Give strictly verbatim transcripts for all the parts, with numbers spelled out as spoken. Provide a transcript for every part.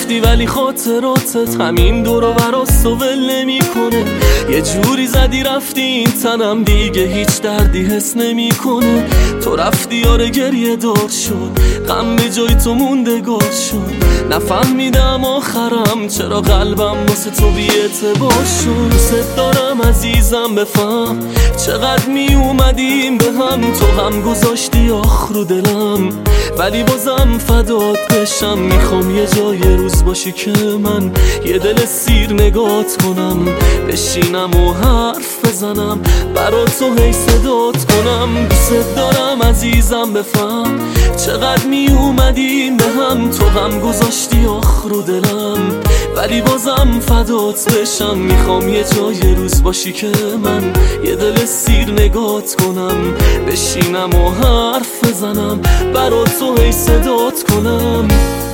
رفتی ولی خاطراتت همین دور و براست و ول نمیکنه. یه جوری زدی رفتی این تنم دیگه هیچ دردی حس نمیکنه. تو رفتی یاره گریه دار شد، غم به جای تو موندگار شد. نفهمیدم آخرم چرا قلبم واسه تو بی اعتبار شد. دوست دارم عزیزم بفهم چقدر می اومدیم به هم، تو هم گذاشتی آخ رو دلم ولی بازم فدات بشم. میخوام یه جای روز باشی که من یه دل سیر نگات کنم، بشینم و حرف بزنم برا تو هی صدات کنم. دوست دارم عزیزم بفهم چقدر می اومدیم به هم، تو هم گذاشتی آخ رو دلم ولی بازم فدات بشم. میخوام یه جای روز باشی که من یه دل سیر نگات کنم، بشینم و حرف بزنم برا تو هی صدات کنم.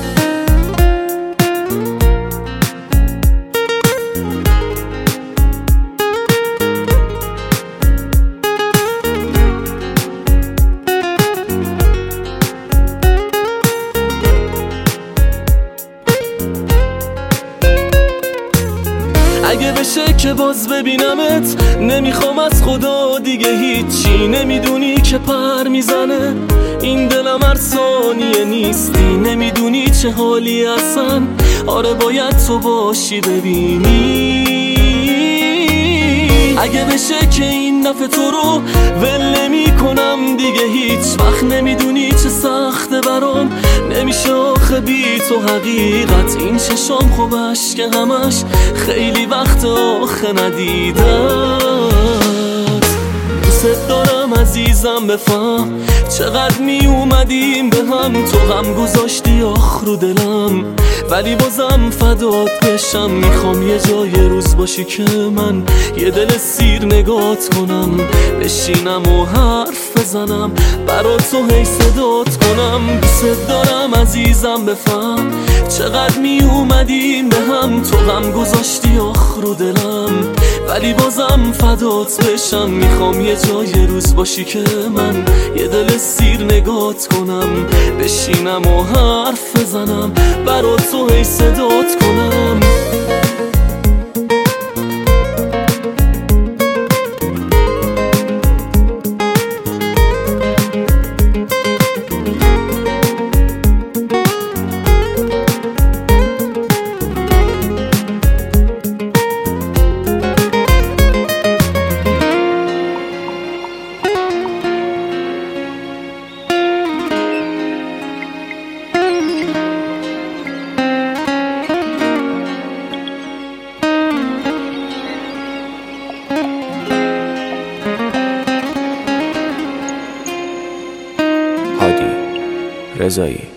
اگه بشه که باز ببینمت نمیخوام از خدا دیگه هیچی، نمیدونی که پر میزنه این دلم هر ثانیه نیستی، نمیدونی چه حالی اصلا. آره باید تو باشی ببینی. اگه بشه که این دفعه تو رو ول نمی کنم دیگه هیچ وقت، نمیدونی چه سخته برام نمیشه آخه بی تو حقیقت. این چشام خوب اشک همش خیلی وقت آخه ندیدت. دوست دارم عزیزم بفهم چقدر می اومدیم به هم، تو هم گذاشتی آخ رو دلم ولی بازم فدات بشم. میخوام یه جای روز باشی که من یه دل سیر نگات کنم، بشینم و حرف بزنم برا تو هی صدات کنم. دوست دارم عزیزم بفهم چقدر می اومدیم به هم، تو هم گذاشتی آخ رو دلم ولی بازم فدات بشم. میخوام یه جای روز باشی که من یه دل سیر نگات کنم، بشینم و حرف بزنم برا تو هی صدات کنم. هادی رضایی.